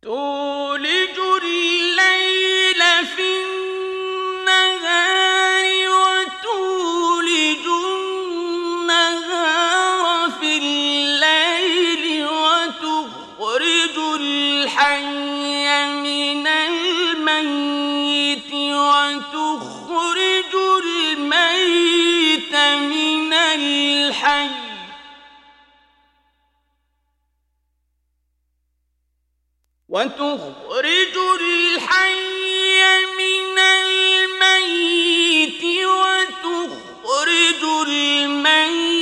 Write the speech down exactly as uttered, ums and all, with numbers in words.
تولج الليل في النهار وتولج النهار في الليل وتخرج الحي من الميت وتخرج الميت من الحي وتخرج الحي من الميت وتخرج الميت